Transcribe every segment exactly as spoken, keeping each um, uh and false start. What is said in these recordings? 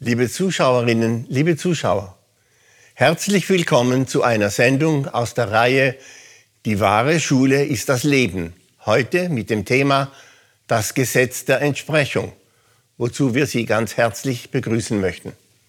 Liebe Zuschauerinnen, liebe Zuschauer, herzlich willkommen zu einer Sendung aus der Reihe Die wahre Schule ist das Leben. Heute mit dem Thema Das Gesetz der Entsprechung, wozu wir Sie ganz herzlich begrüßen möchten.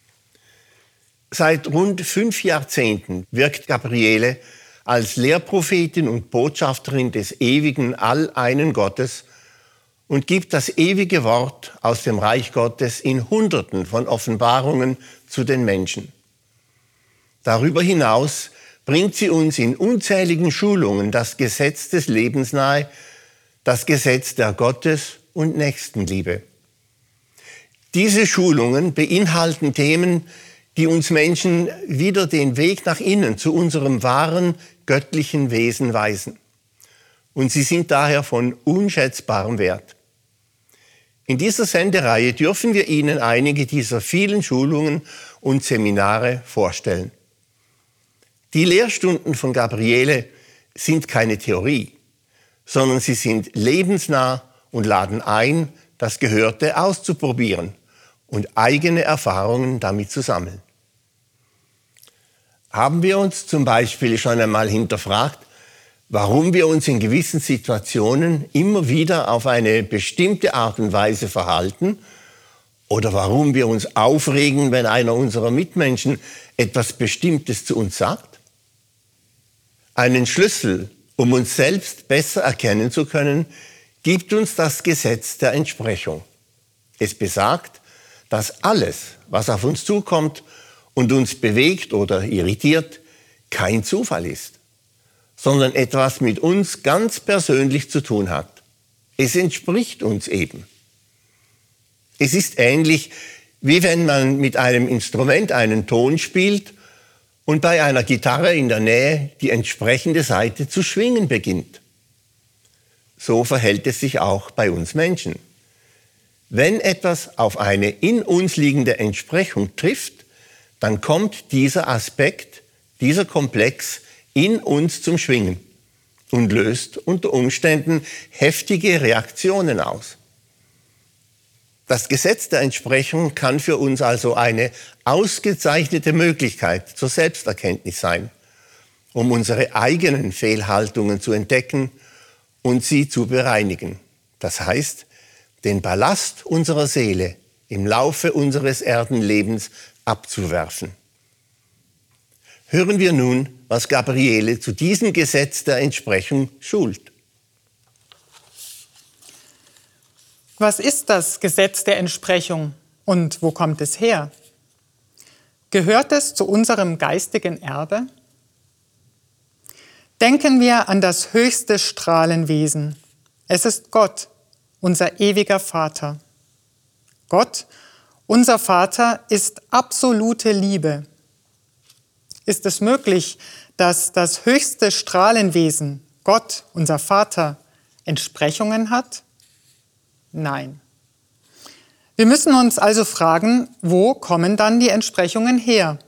Seit rund fünf Jahrzehnten wirkt Gabriele als Lehrprophetin und Botschafterin des ewigen Alleinen Gottes und gibt das ewige Wort aus dem Reich Gottes in Hunderten von Offenbarungen zu den Menschen. Darüber hinaus bringt sie uns in unzähligen Schulungen das Gesetz des Lebens nahe, das Gesetz der Gottes- und Nächstenliebe. Diese Schulungen beinhalten Themen, die uns Menschen wieder den Weg nach innen zu unserem wahren göttlichen Wesen weisen. Und sie sind daher von unschätzbarem Wert. In dieser Sendereihe dürfen wir Ihnen einige dieser vielen Schulungen und Seminare vorstellen. Die Lehrstunden von Gabriele sind keine Theorie, sondern sie sind lebensnah und laden ein, das Gehörte auszuprobieren und eigene Erfahrungen damit zu sammeln. Haben wir uns zum Beispiel schon einmal hinterfragt, warum wir uns in gewissen Situationen immer wieder auf eine bestimmte Art und Weise verhalten oder warum wir uns aufregen, wenn einer unserer Mitmenschen etwas Bestimmtes zu uns sagt? Einen Schlüssel, um uns selbst besser erkennen zu können, gibt uns das Gesetz der Entsprechung. Es besagt, dass alles, was auf uns zukommt und uns bewegt oder irritiert, kein Zufall ist, sondern etwas mit uns ganz persönlich zu tun hat. Es entspricht uns eben. Es ist ähnlich, wie wenn man mit einem Instrument einen Ton spielt und bei einer Gitarre in der Nähe die entsprechende Saite zu schwingen beginnt. So verhält es sich auch bei uns Menschen. Wenn etwas auf eine in uns liegende Entsprechung trifft, dann kommt dieser Aspekt, dieser Komplex in uns zum Schwingen und löst unter Umständen heftige Reaktionen aus. Das Gesetz der Entsprechung kann für uns also eine ausgezeichnete Möglichkeit zur Selbsterkenntnis sein, um unsere eigenen Fehlhaltungen zu entdecken und sie zu bereinigen. Das heißt, den Ballast unserer Seele im Laufe unseres Erdenlebens abzuwerfen. Hören wir nun, was Gabriele zu diesem Gesetz der Entsprechung schult. Was ist das Gesetz der Entsprechung und wo kommt es her? Gehört es zu unserem geistigen Erbe? Denken wir an das höchste Strahlenwesen. Es ist Gott, unser ewiger Vater. Gott, unser Vater, ist absolute Liebe. Ist es möglich, dass das höchste Strahlenwesen, Gott, unser Vater, Entsprechungen hat? Nein. Wir müssen uns also fragen, wo kommen dann die Entsprechungen her?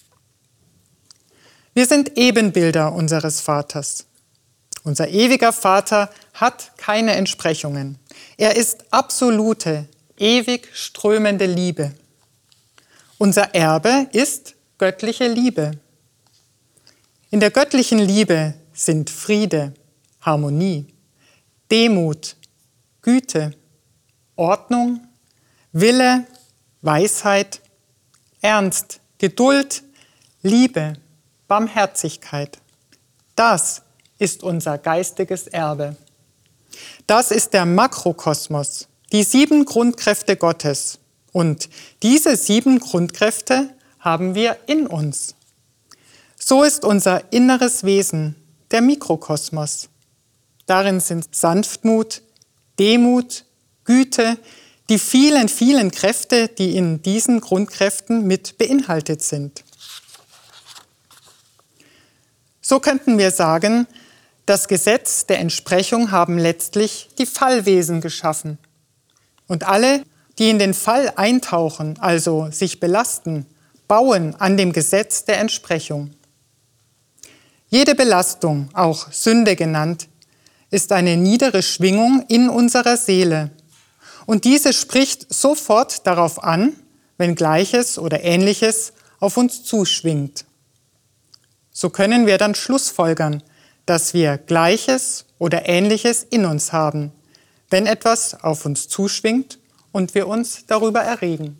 Wir sind Ebenbilder unseres Vaters. Unser ewiger Vater hat keine Entsprechungen. Er ist absolute, ewig strömende Liebe. Unser Erbe ist göttliche Liebe. In der göttlichen Liebe sind Friede, Harmonie, Demut, Güte, Ordnung, Wille, Weisheit, Ernst, Geduld, Liebe, Barmherzigkeit. Das ist unser geistiges Erbe. Das ist der Makrokosmos, die sieben Grundkräfte Gottes. Und diese sieben Grundkräfte haben wir in uns. So ist unser inneres Wesen, der Mikrokosmos. Darin sind Sanftmut, Demut, Güte, die vielen, vielen Kräfte, die in diesen Grundkräften mit beinhaltet sind. So könnten wir sagen, das Gesetz der Entsprechung haben letztlich die Fallwesen geschaffen. Und alle, die in den Fall eintauchen, also sich belasten, bauen an dem Gesetz der Entsprechung. Jede Belastung, auch Sünde genannt, ist eine niedere Schwingung in unserer Seele. Und diese spricht sofort darauf an, wenn Gleiches oder Ähnliches auf uns zuschwingt. So können wir dann schlussfolgern, dass wir Gleiches oder Ähnliches in uns haben, wenn etwas auf uns zuschwingt und wir uns darüber erregen.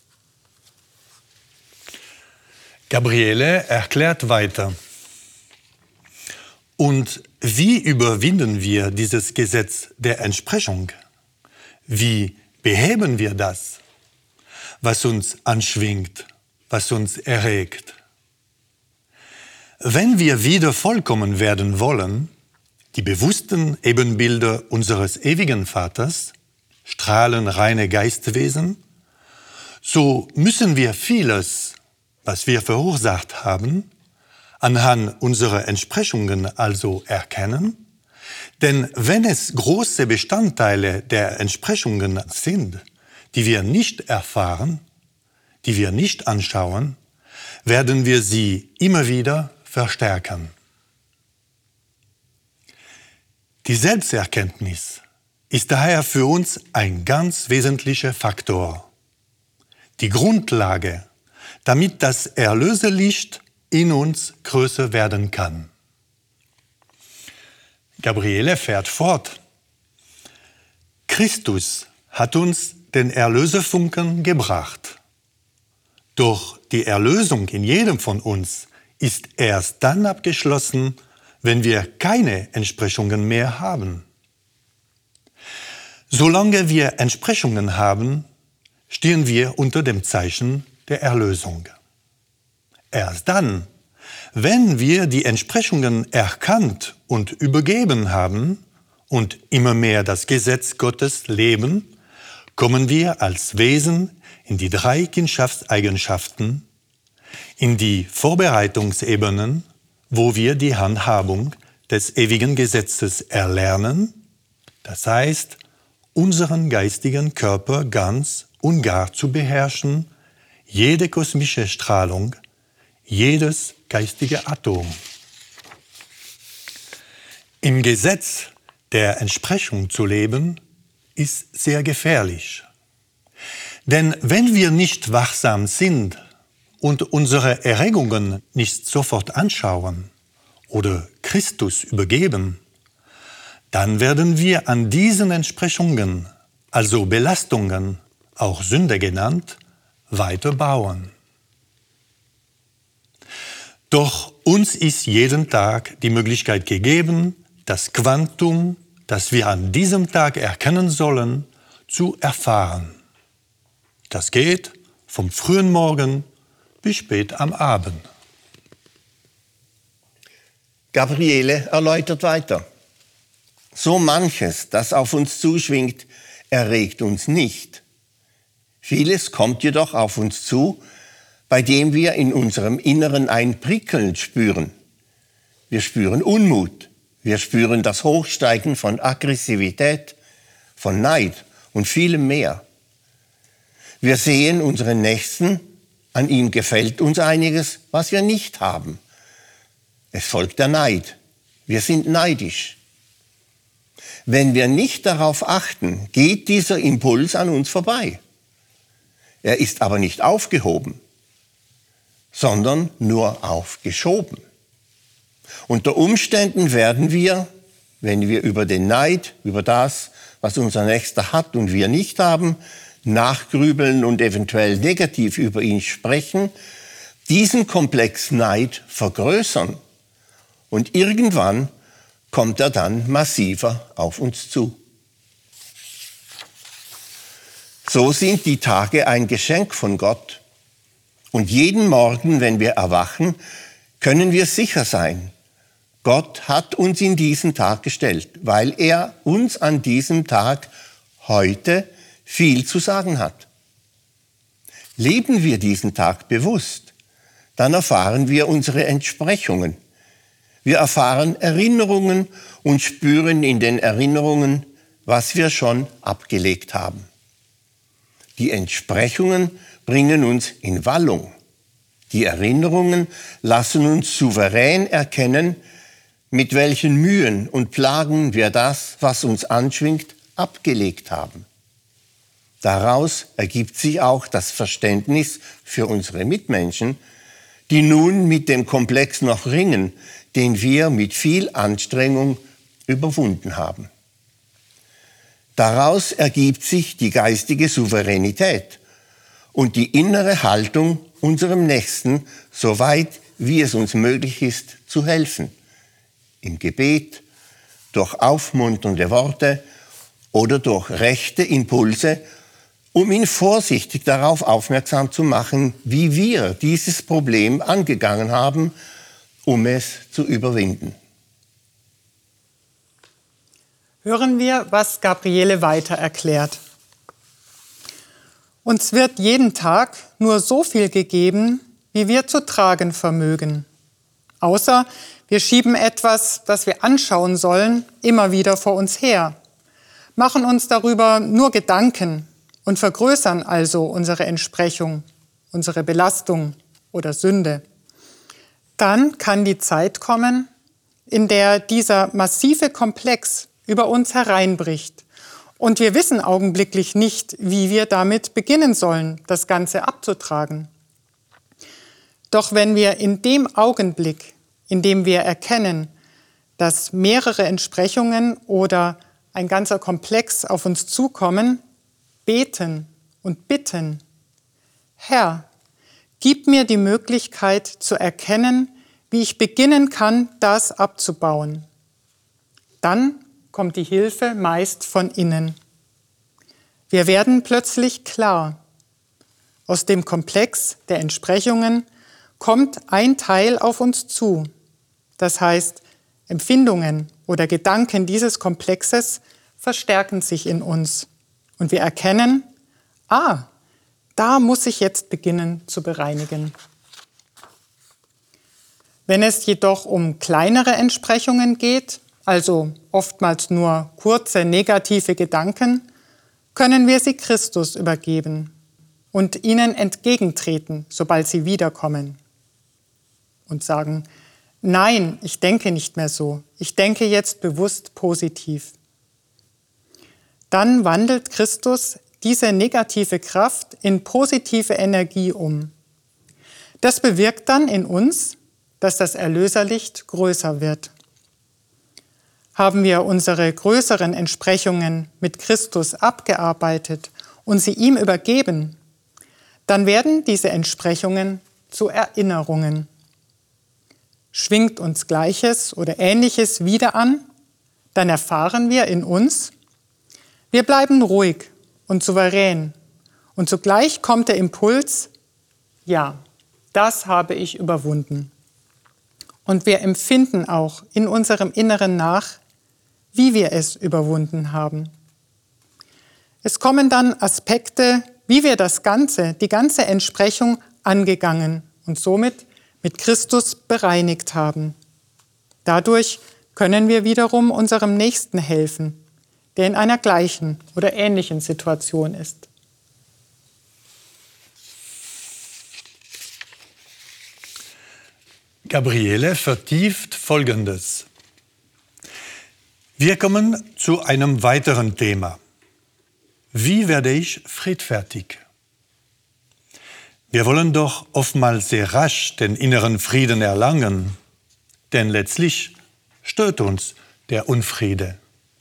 Gabriele erklärt weiter. Und wie überwinden wir dieses Gesetz der Entsprechung? Wie beheben wir das, was uns anschwingt, was uns erregt? Wenn wir wieder vollkommen werden wollen, die bewussten Ebenbilder unseres ewigen Vaters, strahlenreine Geistwesen, so müssen wir vieles, was wir verursacht haben, anhand unserer Entsprechungen also erkennen. Denn wenn es große Bestandteile der Entsprechungen sind, die wir nicht erfahren, die wir nicht anschauen, werden wir sie immer wieder verstärken. Die Selbsterkenntnis ist daher für uns ein ganz wesentlicher Faktor. Die Grundlage, damit das Erlöserlicht in uns größer werden kann. Gabriele fährt fort. Christus hat uns den Erlöserfunken gebracht. Doch die Erlösung in jedem von uns ist erst dann abgeschlossen, wenn wir keine Entsprechungen mehr haben. Solange wir Entsprechungen haben, stehen wir unter dem Zeichen der Erlösung. Erst dann, wenn wir die Entsprechungen erkannt und übergeben haben und immer mehr das Gesetz Gottes leben, kommen wir als Wesen in die drei Kindschaftseigenschaften, in die Vorbereitungsebenen, wo wir die Handhabung des ewigen Gesetzes erlernen, das heißt, unseren geistigen Körper ganz und gar zu beherrschen, jede kosmische Strahlung, jedes geistige Atom. Im Gesetz der Entsprechung zu leben, ist sehr gefährlich. Denn wenn wir nicht wachsam sind und unsere Erregungen nicht sofort anschauen oder Christus übergeben, dann werden wir an diesen Entsprechungen, also Belastungen, auch Sünde genannt, weiter bauen. Doch uns ist jeden Tag die Möglichkeit gegeben, das Quantum, das wir an diesem Tag erkennen sollen, zu erfahren. Das geht vom frühen Morgen bis spät am Abend. Gabriele erläutert weiter. So manches, das auf uns zuschwingt, erregt uns nicht. Vieles kommt jedoch auf uns zu, bei dem wir in unserem Inneren ein Prickeln spüren. Wir spüren Unmut, wir spüren das Hochsteigen von Aggressivität, von Neid und vielem mehr. Wir sehen unseren Nächsten, an ihm gefällt uns einiges, was wir nicht haben. Es folgt der Neid, wir sind neidisch. Wenn wir nicht darauf achten, geht dieser Impuls an uns vorbei. Er ist aber nicht aufgehoben, sondern nur aufgeschoben. Unter Umständen werden wir, wenn wir über den Neid, über das, was unser Nächster hat und wir nicht haben, nachgrübeln und eventuell negativ über ihn sprechen, diesen Komplex Neid vergrößern. Und irgendwann kommt er dann massiver auf uns zu. So sind die Tage ein Geschenk von Gott. Und jeden Morgen, wenn wir erwachen, können wir sicher sein, Gott hat uns in diesen Tag gestellt, weil er uns an diesem Tag heute viel zu sagen hat. Leben wir diesen Tag bewusst, dann erfahren wir unsere Entsprechungen. Wir erfahren Erinnerungen und spüren in den Erinnerungen, was wir schon abgelegt haben. Die Entsprechungen bringen uns in Wallung. Die Erinnerungen lassen uns souverän erkennen, mit welchen Mühen und Plagen wir das, was uns anschwingt, abgelegt haben. Daraus ergibt sich auch das Verständnis für unsere Mitmenschen, die nun mit dem Komplex noch ringen, den wir mit viel Anstrengung überwunden haben. Daraus ergibt sich die geistige Souveränität und die innere Haltung, unserem Nächsten, soweit wie es uns möglich ist, zu helfen. Im Gebet, durch aufmunternde Worte oder durch rechte Impulse, um ihn vorsichtig darauf aufmerksam zu machen, wie wir dieses Problem angegangen haben, um es zu überwinden. Hören wir, was Gabriele weiter erklärt. Uns wird jeden Tag nur so viel gegeben, wie wir zu tragen vermögen. Außer wir schieben etwas, das wir anschauen sollen, immer wieder vor uns her, machen uns darüber nur Gedanken und vergrößern also unsere Entsprechung, unsere Belastung oder Sünde. Dann kann die Zeit kommen, in der dieser massive Komplex über uns hereinbricht und wir wissen augenblicklich nicht, wie wir damit beginnen sollen, das Ganze abzutragen. Doch wenn wir in dem Augenblick, in dem wir erkennen, dass mehrere Entsprechungen oder ein ganzer Komplex auf uns zukommen, beten und bitten: Herr, gib mir die Möglichkeit zu erkennen, wie ich beginnen kann, das abzubauen. Dann kommt die Hilfe meist von innen. Wir werden plötzlich klar. Aus dem Komplex der Entsprechungen kommt ein Teil auf uns zu. Das heißt, Empfindungen oder Gedanken dieses Komplexes verstärken sich in uns. Und wir erkennen, ah, da muss ich jetzt beginnen zu bereinigen. Wenn es jedoch um kleinere Entsprechungen geht, also oftmals nur kurze negative Gedanken, können wir sie Christus übergeben und ihnen entgegentreten, sobald sie wiederkommen. Und sagen: Nein, ich denke nicht mehr so. Ich denke jetzt bewusst positiv. Dann wandelt Christus diese negative Kraft in positive Energie um. Das bewirkt dann in uns, dass das Erlöserlicht größer wird. Haben wir unsere größeren Entsprechungen mit Christus abgearbeitet und sie ihm übergeben, dann werden diese Entsprechungen zu Erinnerungen. Schwingt uns Gleiches oder Ähnliches wieder an, dann erfahren wir in uns, wir bleiben ruhig und souverän und zugleich kommt der Impuls: Ja, das habe ich überwunden. Und wir empfinden auch in unserem Inneren nach, wie wir es überwunden haben. Es kommen dann Aspekte, wie wir das Ganze, die ganze Entsprechung angegangen und somit mit Christus bereinigt haben. Dadurch können wir wiederum unserem Nächsten helfen, der in einer gleichen oder ähnlichen Situation ist. Gabriele vertieft Folgendes. Wir kommen zu einem weiteren Thema. Wie werde ich friedfertig? Wir wollen doch oftmals sehr rasch den inneren Frieden erlangen, denn letztlich stört uns der Unfriede.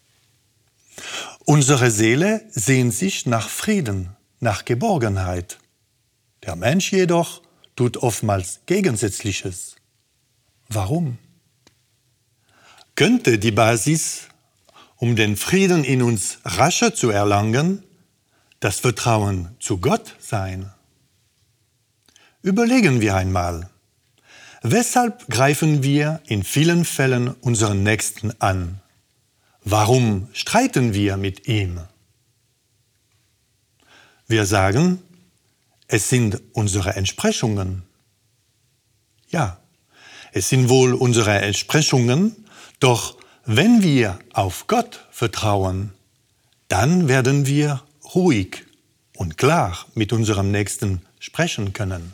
Unsere Seele sehnt sich nach Frieden, nach Geborgenheit. Der Mensch jedoch tut oftmals Gegensätzliches. Warum? Könnte die Basis, um den Frieden in uns rascher zu erlangen, das Vertrauen zu Gott sein? Überlegen wir einmal, weshalb greifen wir in vielen Fällen unseren Nächsten an? Warum streiten wir mit ihm? Wir sagen, es sind unsere Entsprechungen. Ja, es sind wohl unsere Entsprechungen, doch wenn wir auf Gott vertrauen, dann werden wir ruhig und klar mit unserem Nächsten sprechen können.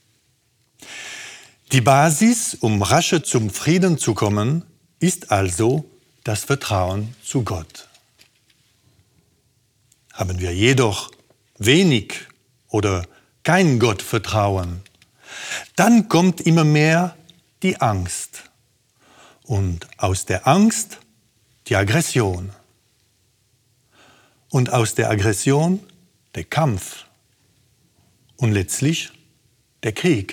Die Basis, um rascher zum Frieden zu kommen, ist also das Vertrauen zu Gott. Haben wir jedoch wenig oder kein Gottvertrauen, dann kommt immer mehr die Angst. Und aus der Angst die Aggression. Und aus der Aggression der Kampf. Und letztlich der Krieg.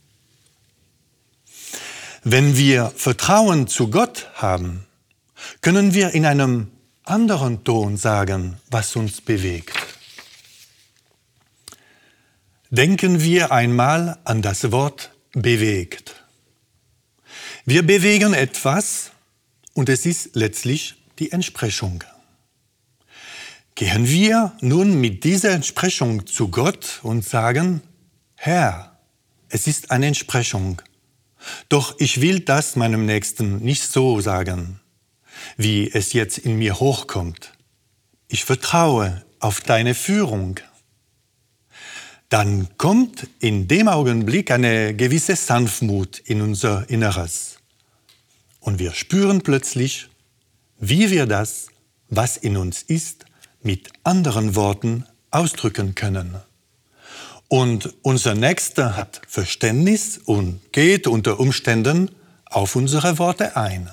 Wenn wir Vertrauen zu Gott haben, können wir in einem anderen Ton sagen, was uns bewegt. Denken wir einmal an das Wort bewegt. Wir bewegen etwas und es ist letztlich die Entsprechung. Gehen wir nun mit dieser Entsprechung zu Gott und sagen, Herr, es ist eine Entsprechung, doch ich will das meinem Nächsten nicht so sagen, wie es jetzt in mir hochkommt. Ich vertraue auf deine Führung. Dann kommt in dem Augenblick eine gewisse Sanftmut in unser Inneres. Und wir spüren plötzlich, wie wir das, was in uns ist, mit anderen Worten ausdrücken können. Und unser Nächster hat Verständnis und geht unter Umständen auf unsere Worte ein.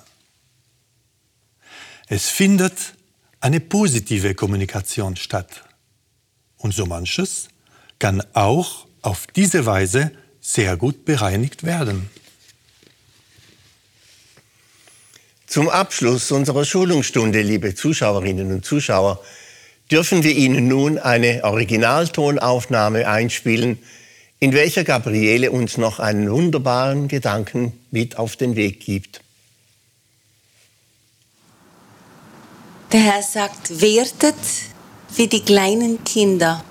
Es findet eine positive Kommunikation statt. Und so manches kann auch auf diese Weise sehr gut bereinigt werden. Zum Abschluss unserer Schulungsstunde, liebe Zuschauerinnen und Zuschauer, dürfen wir Ihnen nun eine Originaltonaufnahme einspielen, in welcher Gabriele uns noch einen wunderbaren Gedanken mit auf den Weg gibt. Der Herr sagt, werdet wie die kleinen Kinder.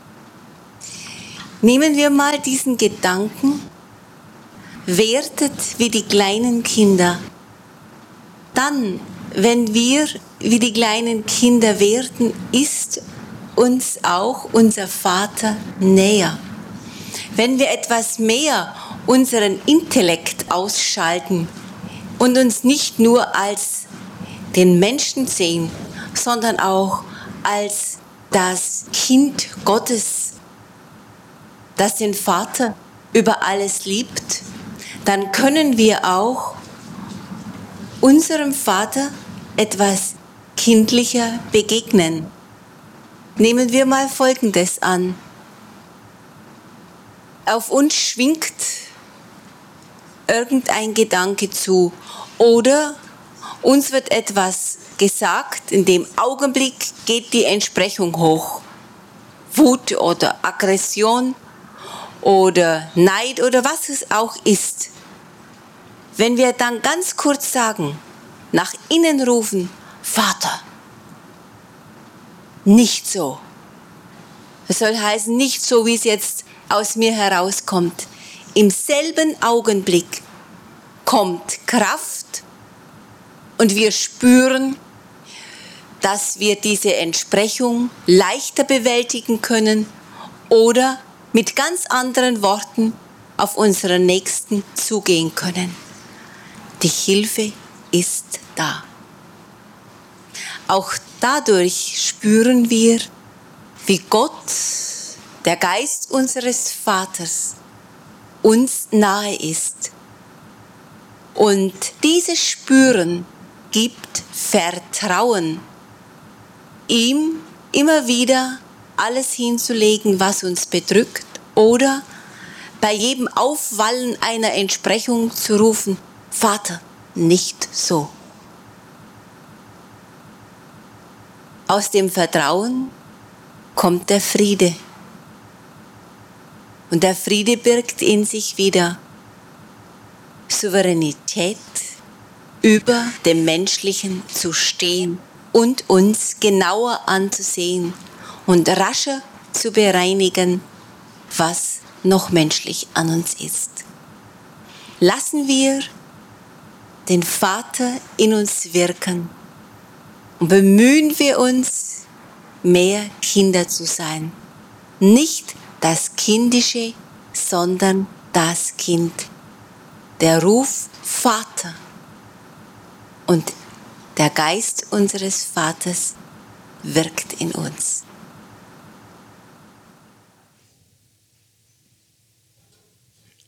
Nehmen wir mal diesen Gedanken, werdet wie die kleinen Kinder. Dann, wenn wir wie die kleinen Kinder werden, ist uns auch unser Vater näher. Wenn wir etwas mehr unseren Intellekt ausschalten und uns nicht nur als den Menschen sehen, sondern auch als das Kind Gottes, das den Vater über alles liebt, dann können wir auch unserem Vater etwas kindlicher begegnen. Nehmen wir mal Folgendes an. Auf uns schwingt irgendein Gedanke zu oder uns wird etwas gesagt, in dem Augenblick geht die Entsprechung hoch. Wut oder Aggression oder Neid oder was es auch ist. Wenn wir dann ganz kurz sagen, nach innen rufen, Vater, nicht so. Das soll heißen, nicht so, wie es jetzt aus mir herauskommt. Im selben Augenblick kommt Kraft und wir spüren, dass wir diese Entsprechung leichter bewältigen können oder mit ganz anderen Worten auf unseren Nächsten zugehen können. Die Hilfe ist da. Auch dadurch spüren wir, wie Gott, der Geist unseres Vaters, uns nahe ist. Und dieses Spüren gibt Vertrauen, ihm immer wieder alles hinzulegen, was uns bedrückt, oder bei jedem Aufwallen einer Entsprechung zu rufen, Vater, nicht so. Aus dem Vertrauen kommt der Friede. Und der Friede birgt in sich wieder Souveränität, über dem Menschlichen zu stehen und uns genauer anzusehen und rascher zu bereinigen, was noch menschlich an uns ist. Lassen wir den Vater in uns wirken und bemühen wir uns, mehr Kinder zu sein. Nicht das Kindische, sondern das Kind. Der Ruf Vater und der Geist unseres Vaters wirkt in uns.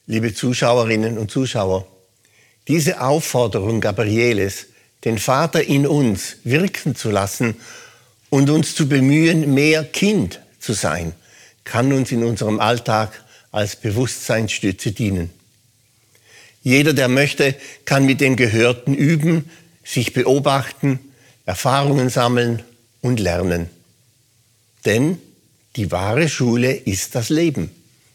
Liebe Zuschauerinnen und Zuschauer, diese Aufforderung Gabrieles, den Vater in uns wirken zu lassen und uns zu bemühen, mehr Kind zu sein, kann uns in unserem Alltag als Bewusstseinsstütze dienen. Jeder, der möchte, kann mit dem Gehörten üben, sich beobachten, Erfahrungen sammeln und lernen. Denn die wahre Schule ist das Leben.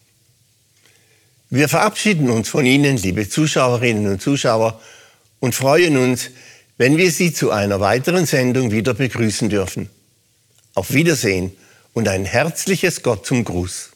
Wir verabschieden uns von Ihnen, liebe Zuschauerinnen und Zuschauer, und freuen uns, wenn wir Sie zu einer weiteren Sendung wieder begrüßen dürfen. Auf Wiedersehen und ein herzliches Gott zum Gruß.